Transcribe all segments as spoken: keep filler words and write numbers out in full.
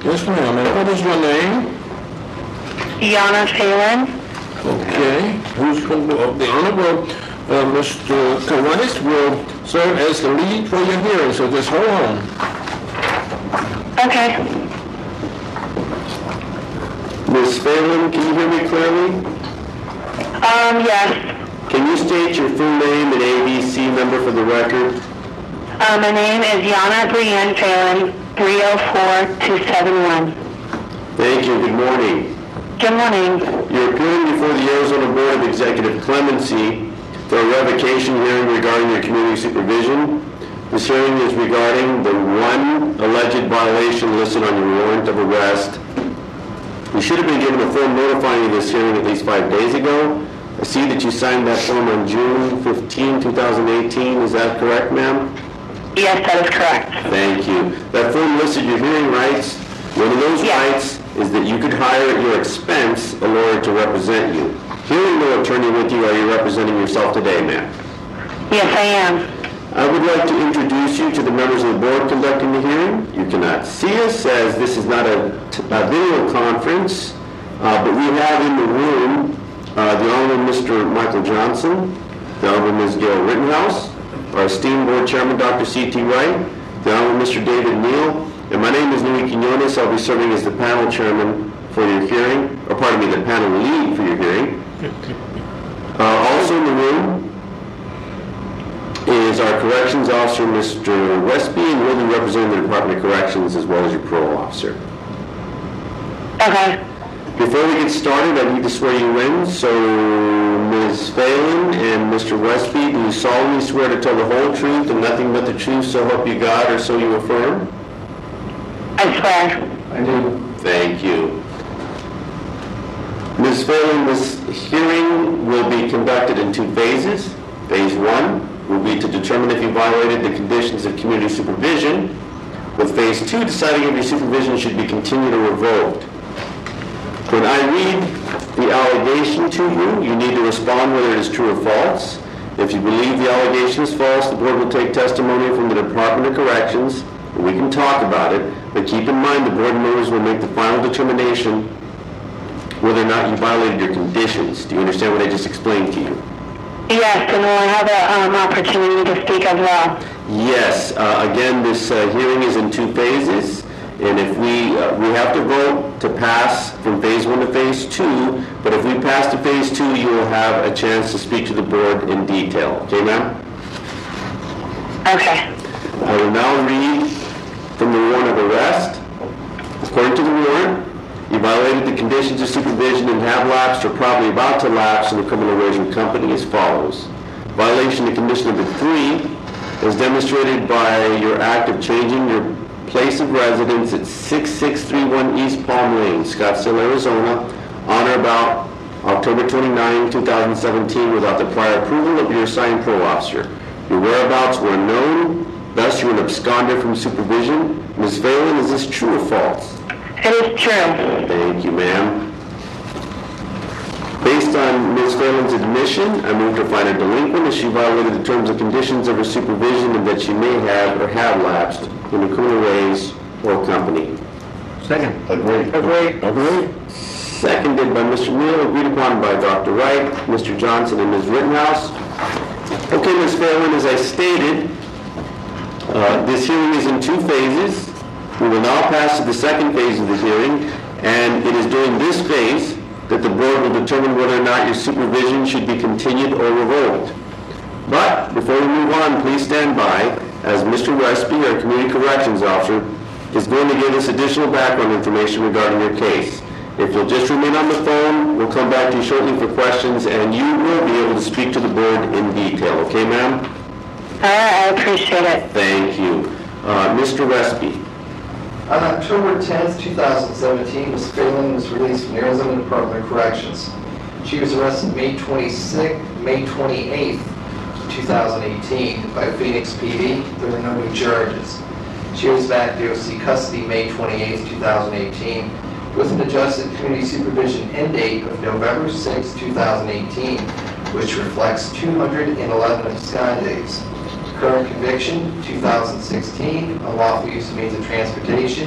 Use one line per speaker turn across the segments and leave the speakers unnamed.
Yes, ma'am. And what is your name?
Yana Phelan.
Okay. Who's going to, uh, the Honorable uh, Mister Kawais will serve as the lead for your hearing, so just hold on.
Okay.
Miz Phelan, can you hear me clearly?
Um, yes.
Can you state your full name and A B C number for the record?
Uh, my name is Yana Brienne Phelan, three oh four two seven one.
Thank you. Good morning.
Good morning.
You're appearing before the Arizona Board of Executive Clemency for a revocation hearing regarding your community supervision. This hearing is regarding the one alleged violation listed on your warrant of arrest. You should have been given a form notifying you of this hearing at least five days ago. I see that you signed that form on June fifteenth, two thousand eighteen. Is that correct, ma'am?
Yes, that is correct.
Thank you. That form listed your hearing rights. One of those
Yes.
rights is that you could hire at your expense a lawyer to represent you. Hearing no attorney with you, are you representing yourself today, ma'am?
Yes, I am.
I would like to introduce you to the members of the board conducting the hearing. You cannot see us as this is not a, a video conference, uh, but we have in the room uh, the Honorable Mister Michael Johnson, the Honorable Miz Gail Rittenhouse, our esteemed board chairman, Doctor C T Wright, the Honorable Mister David Neal, and my name is Louis Quinones. I'll be serving as the panel chairman for your hearing, or pardon me, the panel lead for your hearing. Uh, also in the room is our corrections officer, Mister Westby, and will be representing the Department of Corrections as well as your parole officer.
Okay.
Before we get started, I need to swear you in. So, Miz Phelan and Mister Westby, do you solemnly swear to tell the whole truth and nothing but the truth, so help you God, or so you affirm?
I swear.
I do. Thank you. Miz Phelan, this hearing will be conducted in two phases. Phase one will be to determine if you violated the conditions of community supervision, with phase two deciding if your supervision should be continued or revoked. When I read the allegation to you, you need to respond whether it is true or false. If you believe the allegation is false, the board will take testimony from the Department of Corrections, and we can talk about it, but keep in mind the board members will make the final determination whether or not you violated your conditions. Do you understand what I just explained to you?
Yes, and we'll have an um, opportunity to speak as well.
Yes. Uh, again, this uh, hearing is in two phases, and if we uh, we have to vote to pass from phase one to phase two, but if we pass to phase two, you will have a chance to speak to the board in detail. Okay, ma'am?
Okay.
I will now read from the warrant of arrest. According to the warrant, you violated the conditions of supervision and have lapsed or probably about to lapse in the criminal erosion company as follows. Violation of condition number three is demonstrated by your act of changing your place of residence at six six three one East Palm Lane, Scottsdale, Arizona, on or about October twenty-ninth, two thousand seventeen, without the prior approval of your assigned parole officer. Your whereabouts were unknown, thus you were an absconder from supervision. Miz Phelan, is this true or false?
It is true.
Thank you, ma'am. Based on Miz Phelan's admission, I move to find her delinquent as she violated the terms and conditions of her supervision and that she may have or have lapsed in the criminal ways or company.
Second.
Agree.
Agree. Agree.
Seconded by Mister Neal, agreed upon by Doctor Wright, Mister Johnson, and Miz Rittenhouse. Okay, Miz Phelan, as I stated, uh, this hearing is in two phases. We will now pass to the second phase of the hearing, and it is during this phase that the board will determine whether or not your supervision should be continued or revoked. But before we move on, please stand by, as Mister Westby, our Community Corrections Officer, is going to give us additional background information regarding your case. If you'll just remain on the phone, we'll come back to you shortly for questions, and you will be able to speak to the board in detail. Okay, ma'am?
All right, I appreciate it.
Thank you. Uh, Mister Westby.
On October tenth, two thousand seventeen, Miz Phelan was released from the Arizona Department of Corrections. She was arrested May twenty-sixth, May twenty-eighth, two thousand eighteen by Phoenix P D. There were no new charges. She was back to D O C custody May twenty-eighth, two thousand eighteen, with an adjusted community supervision end date of November sixth, two thousand eighteen, which reflects two hundred eleven abscond days. Current conviction, two thousand sixteen, unlawful use of means of transportation,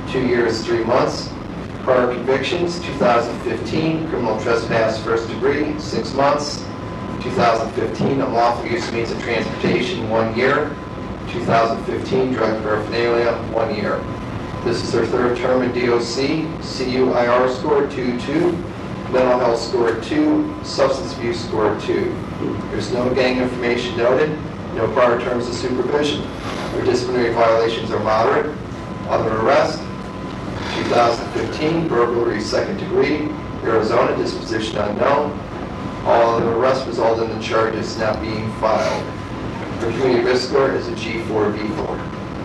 two years, three months. Prior convictions, two thousand fifteen, criminal trespass, first degree, six months. two thousand fifteen, unlawful use of means of transportation, one year. two thousand fifteen, drug paraphernalia, one year. This is her third term in D O C, C U I R score two two, mental health score two, substance abuse score two. There's no gang information noted, no prior terms of supervision. Her disciplinary violations are moderate. Other arrest, two thousand fifteen, burglary second degree, Arizona, disposition unknown. All other arrests resulted in the charges not being filed. Her community risk score is a G four V four.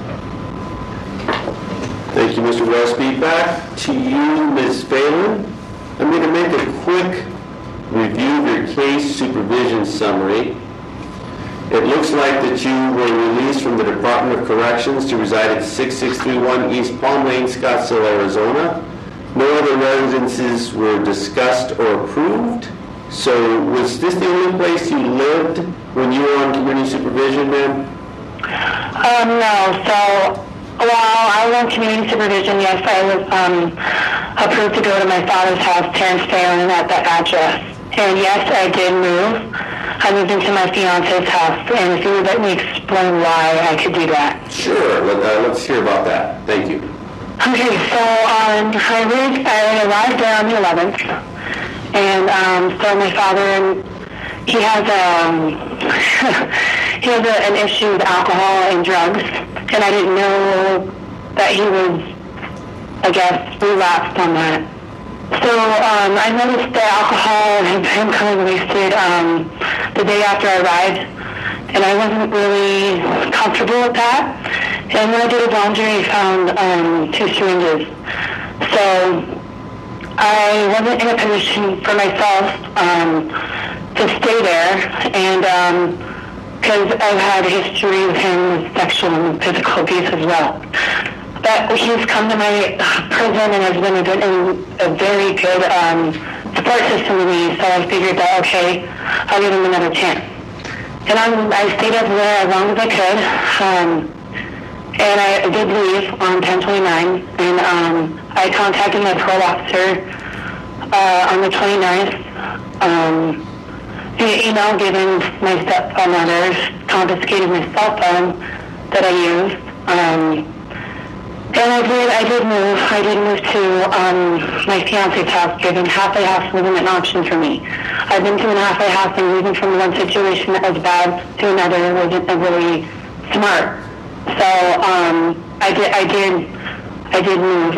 Thank you, Mister Westby. Back to you, Miz Phelan. I'm going to make a quick review of your case supervision summary. It looks like that you were released from the Department of Corrections to reside at six six three one East Palm Lane, Scottsdale, Arizona. No other residences were discussed or approved. So was this the only place you lived when you were on community supervision, ma'am?
Um, no. So while I was on community supervision, yes, I was um, approved to go to my father's house, Terrence Phelan, at that address. And yes, I did move. I moved into my fiance's house, and if you would let me explain why I could do that.
Sure. Let, uh, let's hear about that. Thank you.
Okay, so um, I, really, I arrived there on the eleventh, and um, so my father, and he has um, he has a, an issue with alcohol and drugs, and I didn't know that he was, I guess, relapsed on that. So um, I noticed the alcohol and him coming wasted um, the day after I arrived, and I wasn't really comfortable with that. And when I did his laundry, I found um, two syringes. So I wasn't in a position for myself um, to stay there, and because um, I've had a history with him with sexual and physical abuse as well. But he's come to my prison and has been a, good, a very good um, support system to me, so I figured that, okay, I'll give him another chance. And I'm, I stayed up there as long as I could, um, and I did leave on ten twenty-nine, and um, I contacted my parole officer uh, on the twenty-ninth um, via email, giving my stepmother confiscated my cell phone that I used. Um, And I did, I did move. I did move to um, my fiance's house, given halfway house wasn't an option for me. I've been to an halfway house, and moving from one situation that was bad to another wasn't really smart. So um, I did, I did, I did move.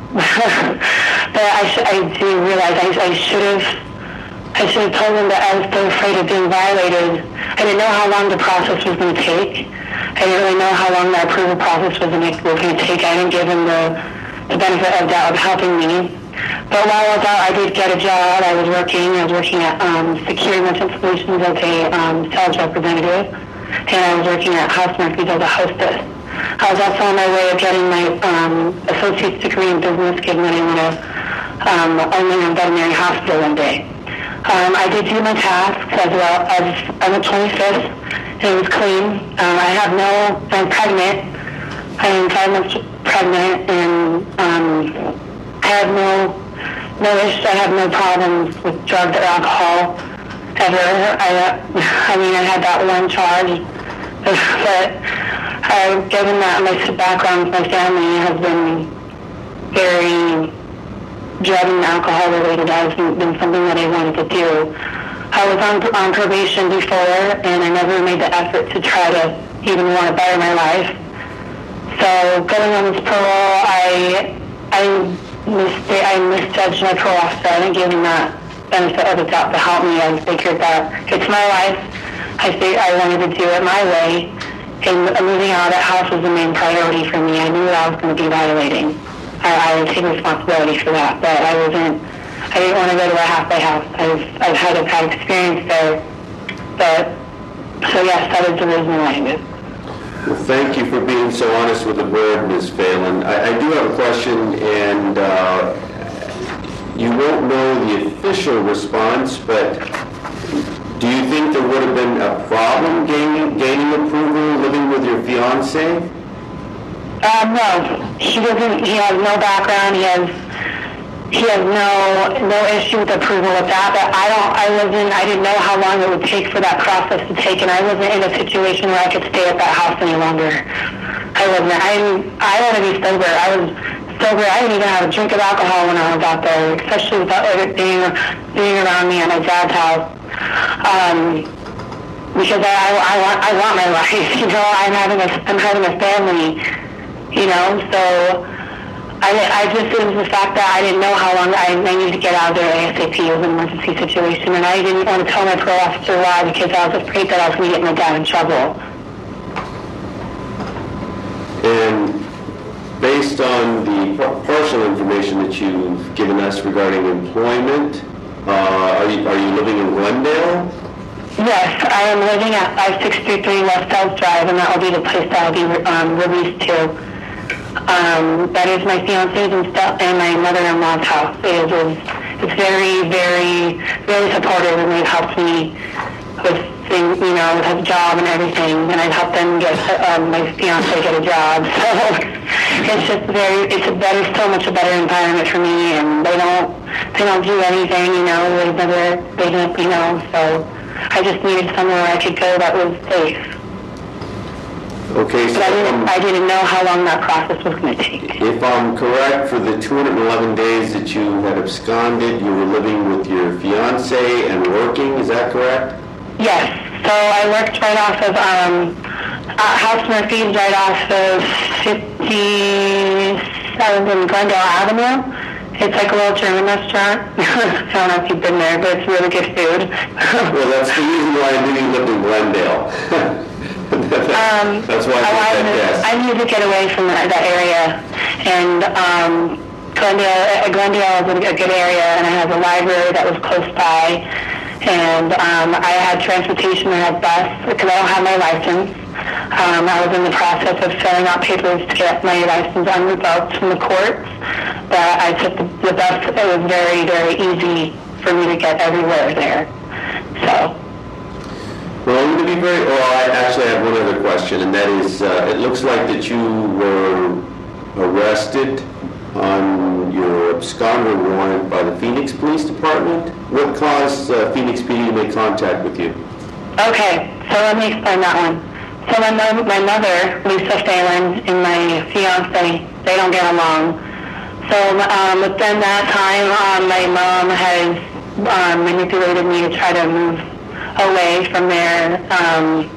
But I, sh- I do realize I, I should have, I should have told him that I was so afraid of being violated. I didn't know how long the process was going to take. I didn't really know how long the approval process was going to take. I didn't give him the, the benefit of doubt of helping me. But while I was out, I did get a job. I was working. I was working at um, Secure Merchant Solutions as a um, sales representative, and I was working at House Murphy's as a hostess. I was also on my way of getting my um, associate's degree in business, given that I want to um, own my own veterinary hospital one day. Um, I did do my tasks as well as on the twenty-fifth. It was clean. Um, I have no, I'm pregnant. I am five months pregnant, and um, I have no, no issues. I have no problems with drugs or alcohol ever. I, I mean, I had that one charge, but uh, given that my background with my family has been very drug and alcohol related, that has been something that I wanted to do. I was on, on probation before, and I never made the effort to try to even want to better my life. So going on this parole, I I, mis- I misjudged my parole officer. I didn't give him that benefit of the doubt to help me. I figured that it's my life. I figured I wanted to do it my way, and moving out of that house was the main priority for me. I knew that I was going to be violating. I, I would take responsibility for that, but I wasn't. I didn't want to go to a halfway house. I've, I've had a bad experience there. But, so yes, that is the reason why I moved.
Well, thank you for being so honest with the board, Miz Phelan. I, I do have a question, and uh, you won't know the official response, but do you think there would have been a problem gaining, gaining approval living with your fiancé?
Um, no, he doesn't, he has no background, he has, he has no, no issue with approval with that, but I don't, I wasn't, I didn't know how long it would take for that process to take, and I wasn't in a situation where I could stay at that house any longer. I wasn't, I, I want to be sober, I was sober, I didn't even have a drink of alcohol when I was out there, especially without it being, being around me at my dad's house. Um, because I, I, I want, I want my life, you know, I'm having a, I'm having a family, you know, so I, I just, it was the fact that I didn't know how long I, I needed to get out of there ASAP. It was an emergency situation, and I didn't want to tell my parole officer why, because I was afraid that I was going to get my dad in trouble.
And based on the par- partial information that you've given us regarding employment, uh, are you, are you living in Glendale?
Yes, I am living at five six three three West South Drive, and that will be the place that I'll be um, released to. Um, that is my fiance's and stuff, and my mother-in-law's house. It is, it's very, very, very supportive, and they've helped me with things, you know, with his job and everything, and I've helped them get, um, my fiance get a job. So it's just very, it's a better, so much a better environment for me, and they don't, they don't do anything, you know, they never, they don't, you know, so I just needed somewhere where I could go that was safe.
Okay, so
But I didn't,
um,
I didn't know how long that process was going to take.
if I'm correct, for the two hundred eleven days that you had absconded, you were living with your fiance and working, is that correct?
Yes, so I worked right off of, um, uh, House Murphy's right off of fifty-seventh and Glendale Avenue. It's like a little German restaurant. I don't know if you've been there, but it's really good food.
Well, that's the reason why I knew you lived in Glendale.
Um,
That's why I
I,
did that
wanted-
guess.
I needed to get away from that, that area, and um, Glendale, uh, Glendale is a, a good area, and I have a library that was close by, and um, I had transportation, I had bus, because I don't have my license. Um, I was in the process of filling out papers to get my license unrevoked from the courts, but I took the, the bus. It was very, very easy for me to get everywhere there, so.
Well, I'm going to be very, well, I actually have one other question, and that is, uh, it looks like that you were arrested on your absconder warrant by the Phoenix Police Department. What caused uh, Phoenix P D to make contact with you?
Okay, so let me explain that one. So my, mo- my mother, Lisa Phelan, and my fiance, they don't get along. So um, within that time, um, my mom has um, manipulated me to try to move away from there. Um,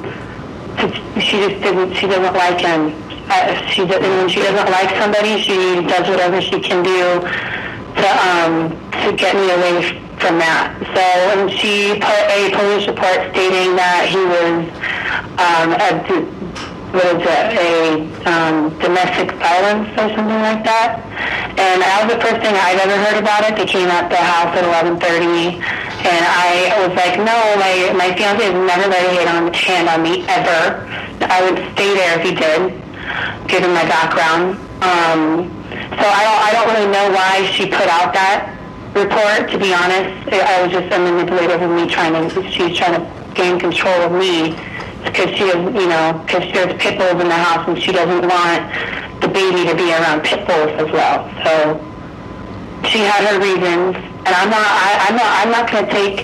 to, she just didn't, she doesn't like him. Uh, she doesn't, when she doesn't like somebody, she does whatever she can do to, um, to get me away from that. So, and she put a police report stating that he was, um, a, what is it, a um, domestic violence or something like that. And that was the first thing I'd ever heard about it. They came at the house at eleven thirty, and I was like, no, my, my fiance has never laid a hand on, hand on me, ever. I would stay there if he did, given my background. Um, so I don't, I don't really know why she put out that report, to be honest. I was just a manipulative of me trying to, she's trying to gain control of me. Because she is, you know, because there's pit bulls in the house, and she doesn't want the baby to be around pit bulls as well. So she had her reasons, and I'm not, I, I'm not, I'm not going to take,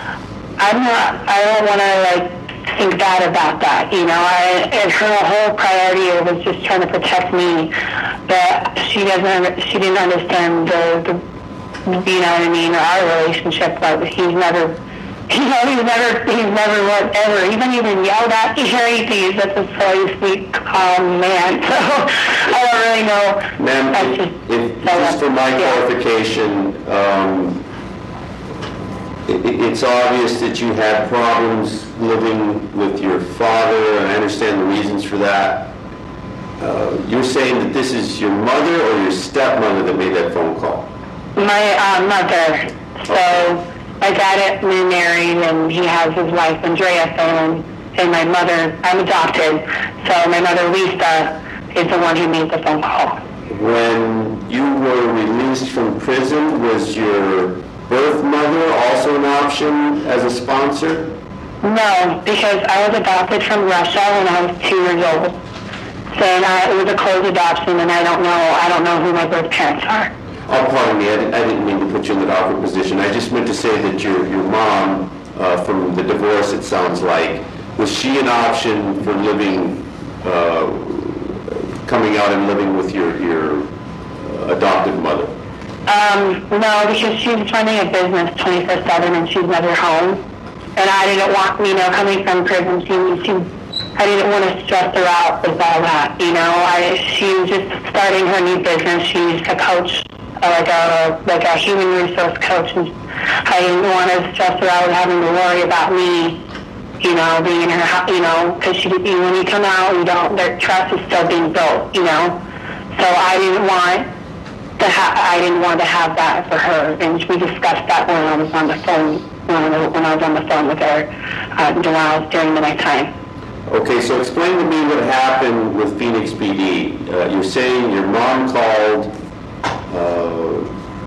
I'm not, I don't want to like think bad about that, you know. I, and her whole priority was just trying to protect me, but she doesn't, she didn't understand the, the you know what I mean, our relationship. Like he's never. You know, he's never, he's never whatever, even even yelled at me or anything. He's such a really sweet, calm man. So I don't really know.
Ma'am,
That's
if,
just,
if,
so,
just for my
yeah.
clarification, um, it, it's obvious that you had problems living with your father, and I understand the reasons for that. Uh, you're saying that this is your mother or your stepmother that made that phone call?
My uh, mother. So my dad remarried, and he has his wife Andrea Phelan, and my mother. I'm adopted, so my mother Lisa is the one who made the phone call.
When you were released from prison, was your birth mother also an option as a sponsor?
No, because I was adopted from Russia when I was two years old. saying I, it was a closed adoption, and I don't know, I don't know who my birth parents are.
Oh, pardon me, I didn't, I didn't mean to put you in that awkward position. I just meant to say that your, your mom, uh, from the divorce, it sounds like, was she an option for living, uh, coming out and living with your, your uh, adopted mother?
Um, no, because she's running a business twenty-four seven and she's never home. And I didn't want, you know, coming from prison, she, she, I didn't want to stress her out with all that, you know. I, she was just starting her new business. She's a coach, uh, like a like a human resource coach, and I didn't want to stress her out with having to worry about me, you know, being in her house, you know, because she, you, when you come out, you don't, their trust is still being built, you know. So I didn't want to have, I didn't want to have that for her, and we discussed that when I was on the phone, when I was, when I was on the phone with her, uh, when I was during the nighttime.
Okay, so explain to me what happened with Phoenix P D. Uh, you're saying your mom called uh,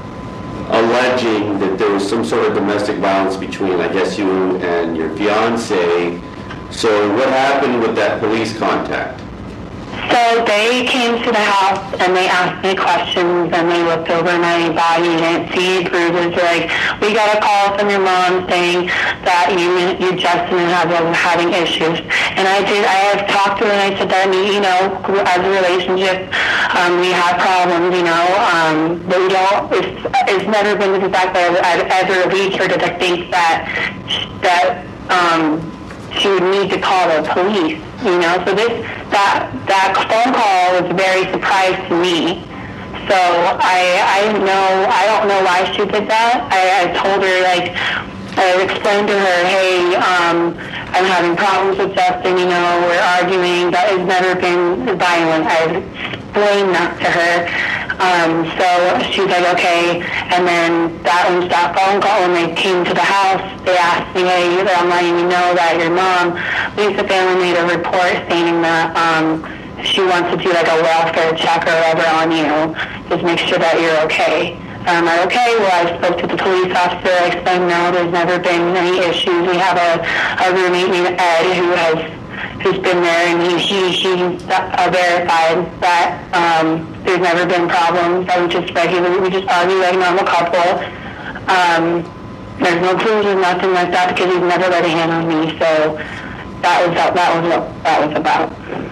alleging that there was some sort of domestic violence between, I guess, you and your fiance. So what happened with that police contact?
So they came to the house and they asked me questions and they looked over my body and didn't see bruises. They're like, we got a call from your mom saying that you, you Justin and I were having issues. And I did, I have talked to her and I said that, you know, as a relationship, um, we have problems, you know, um, but we don't, it's, it's never been to the fact that I've ever reached her to think that, that, um, she would need to call the police, you know. So this that that phone call was very surprise to me. So I I didn't know I don't know why she did that. I, I told her, like, I explained to her, hey, um, I'm having problems with Justin, you know, we're arguing, but it's never been violent. I explained that to her. Um, so she's like, okay. And then that was that phone call when they came to the house. They asked me, hey, I'm letting you know that your mom, Lisa Family, made a report stating that um, she wants to do like a welfare check or whatever on you, just make sure that you're okay. Um, I'm okay. Well, I spoke to the police officer. I explained, no, there's never been any issues. We have a, a roommate named Ed who has who's been there, and he he, he uh, verified that um, there's never been problems. That we just regular, we just argue like normal couple. Um, there's no bruises, nothing like that, because he's never laid a hand on me. So that was that, that was what that was about.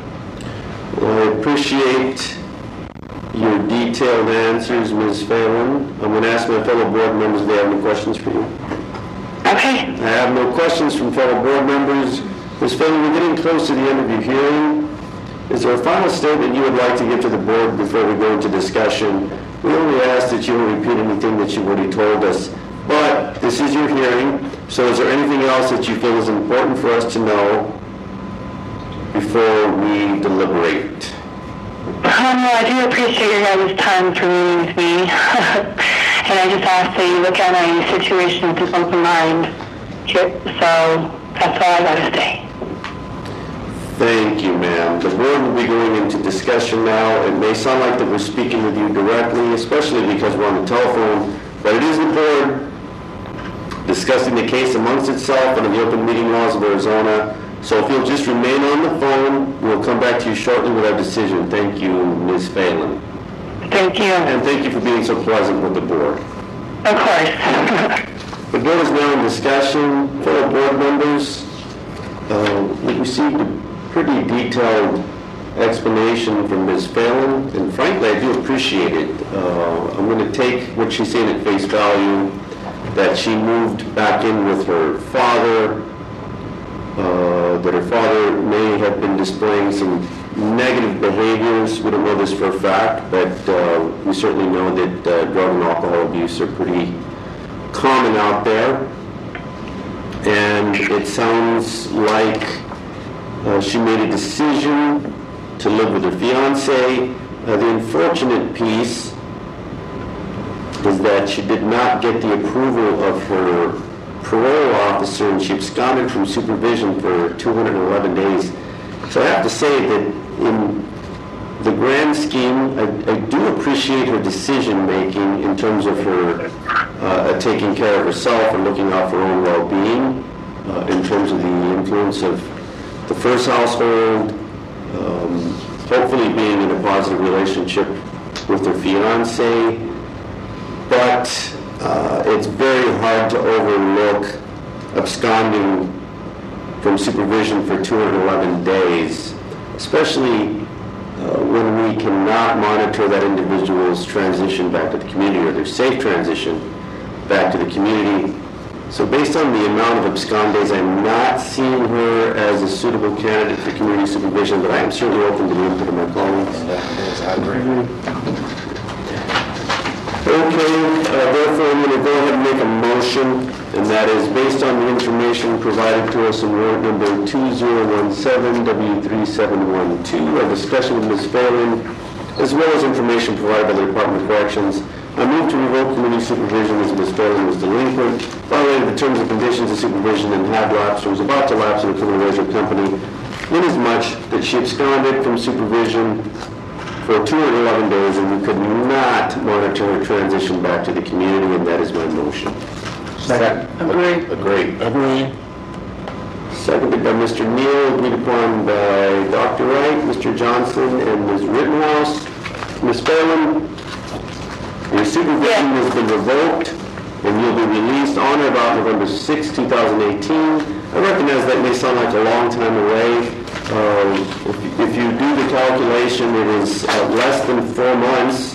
Well, I appreciate your detailed answers, Miz Phelan. I'm going to ask my fellow board members if they have any questions for you.
Okay.
I have no questions from fellow board members. Miz Phelan, we're getting close to the end of your hearing. Is there a final statement you would like to give to the board before we go into discussion? We only ask that you don't repeat anything that you've already told us, but this is your hearing, so is there anything else that you feel is important for us to know before we deliberate?
Um, well, I do appreciate your guys' time for meeting with me. And I just ask that you look at my situation with an open mind. So that's all I got to say.
Thank you, ma'am. The board will be going into discussion now. It may sound like that we're speaking with you directly, especially because we're on the telephone, but it is the board discussing the case amongst itself under the open meeting laws of Arizona. So if you'll just remain on the phone, we'll come back to you shortly with our decision. Thank you, Miz Phelan.
Thank you.
And thank you for being so pleasant with the board.
Of course.
The board is now in discussion. Fellow board members, uh, we received a pretty detailed explanation from Miz Phelan, and frankly, I do appreciate it. Uh, I'm going to take what she's saying at face value, that she moved back in with her father, uh, that her father may have been displaying some negative behaviors. We don't know this for a fact, but uh, we certainly know that uh, drug and alcohol abuse are pretty common out there. And it sounds like uh, she made a decision to live with her fiance. Uh, the unfortunate piece is that she did not get the approval of her parole officer, and she absconded from supervision for two hundred eleven days. So I have to say that in the grand scheme, I, I do appreciate her decision-making in terms of her uh, taking care of herself and looking out for her own well-being, uh, in terms of the influence of the first household, um, hopefully being in a positive relationship with her fiance. But uh, it's very hard to overlook absconding from supervision for two hundred eleven days, especially uh, when we cannot monitor that individual's transition back to the community or their safe transition back to the community. So based on the amount of abscond days, I'm not seeing her as a suitable candidate for community supervision, but I am certainly open to the input of my colleagues. Okay, uh, therefore I'm going to go ahead and make a motion, and that is based on the information provided to us in warrant number two zero one seven W three seven one two, our discussion with Miz Phelan, as well as information provided by the Department of Corrections. I move to revoke community supervision as Miz Phelan was delinquent, violated the terms and conditions of supervision, and had lapsed or was about to lapse in a criminal leisure company, inasmuch that she absconded from supervision for two hundred eleven days and we could not monitor her transition back to the community, and that is my motion.
Second.
Agree.
Agree. Agree.
Seconded by Mister Neal, agreed upon by Doctor Wright, Mister Johnson, and Miz Rittenhouse. Miz Phelan, your supervision
Yes.
has been revoked, and you'll be released on or about November sixth, two thousand eighteen. I recognize that may sound like a long time away. Um, if, if you do the calculation, it is uh, less than four months.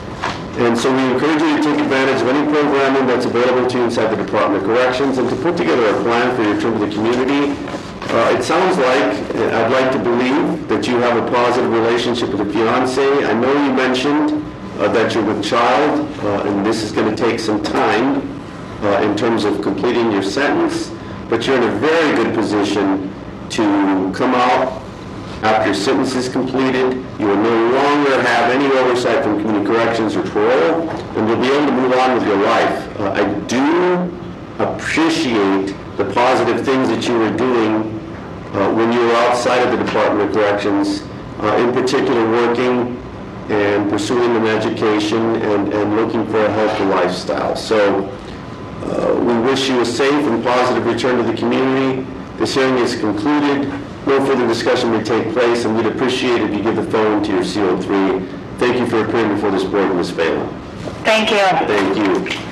And so we encourage you to take advantage of any programming that's available to you inside the Department of Corrections and to put together a plan for your return to the community. Uh, it sounds like, I'd like to believe, that you have a positive relationship with a fiance. I know you mentioned uh, that you're with child, uh, and this is going to take some time uh, in terms of completing your sentence, but you're in a very good position to come out after your sentence is completed. You will no longer have any oversight from community corrections or parole, and you'll be able to move on with your life. Uh, I do appreciate the positive things that you were doing uh, when you were outside of the Department of Corrections, uh, in particular working and pursuing an education and, and looking for a healthy lifestyle. So uh, we wish you a safe and positive return to the community. This hearing is concluded. No further discussion may take place, and we'd appreciate if you give the phone to your C O three. Thank you for appearing before this board, Miz Phelan.
Thank you.
Thank you.